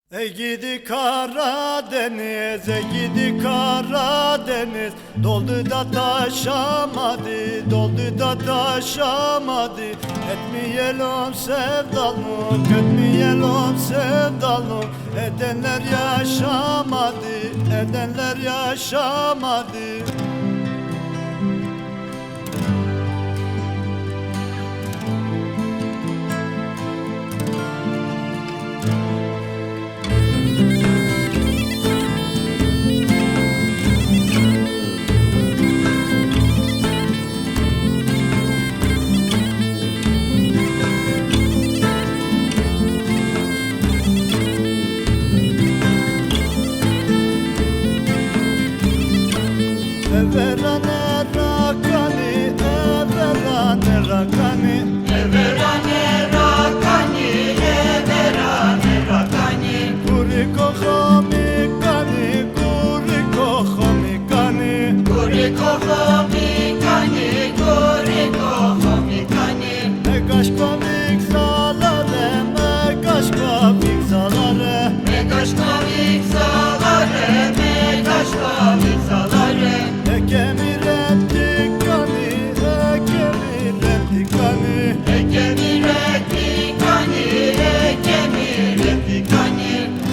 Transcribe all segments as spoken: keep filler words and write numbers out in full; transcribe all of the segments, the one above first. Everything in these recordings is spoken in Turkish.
Ey gidi Karadeniz, ey gidi Karadeniz, doldu da taşamadı, doldu da taşamadı. Etmeyelim sevdalım, etmeyelim sevdalım. Edenler yaşamadı, edenler yaşamadı. Everane rakani, everane rakani, Everane rakani, everane rakani, Kuriko khomikani, kuriko khomikani, Kuriko khomikani, kuriko khomikani, Megaşko mikzalare, megaşko mikzalare, Megaşko mikzalare, megaşko mikzalare, Ekemir ettikani, ekemir ettikani, Ekemir ettikani, ekemir ettikani.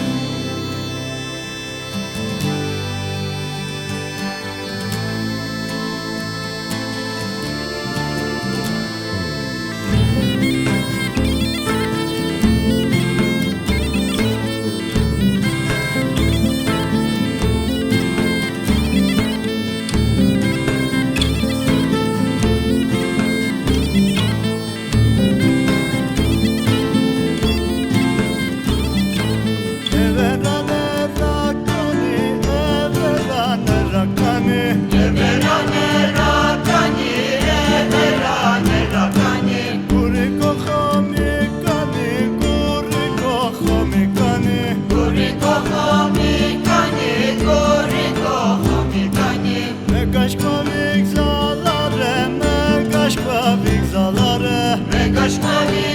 Everane rakani, everane rakani, Everane rakani, everane rakani, Kuriko khomikani, kuriko khomikani, Kuriko khomikani, kuriko khomikani, Megaşko mikzalare, megaşko mikzalare, Megaşko